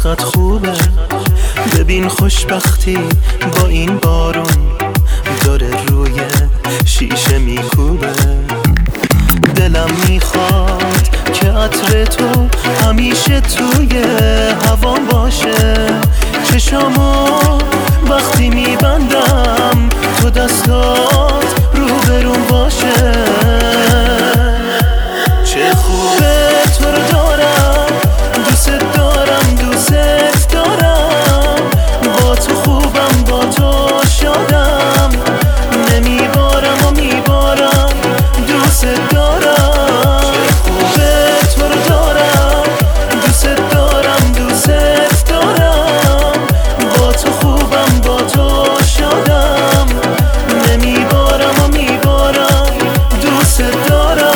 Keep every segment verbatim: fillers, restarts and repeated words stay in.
چقدر خوبه، ببین خوشبختی با این بارون داره روی شیشه میکوبه. دلم میخواد که عطر تو همیشه توی هوام باشه، چشامو وقتی میبندم تو دستات روبرون باشه. چه خوبه تو رو دارم، دوست دارم دوست دارم، با تو خوبم با تو شادم، نمیبارم و میبارم دوست دارم. چه خوبه تو رو دارم، دوست دارم دوست دارم، با تو خوبم با تو شادم، نمیبارم و میبارم دوست دارم.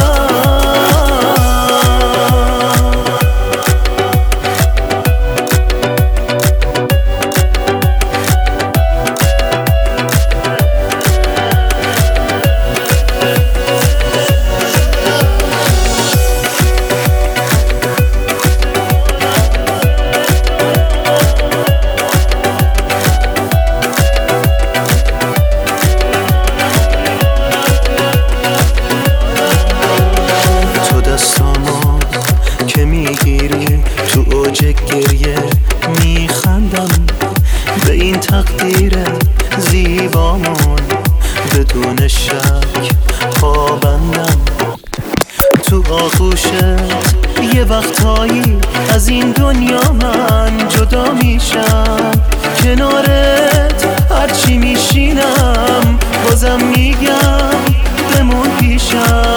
تو اوج گریه میخندم به این تقدیر زیبامون، بدون شک پابندم. تو آغوشت یه وقتایی از این دنیا من جدا میشم، کنارت هرچی میشینم بازم میگم بمون پیشم.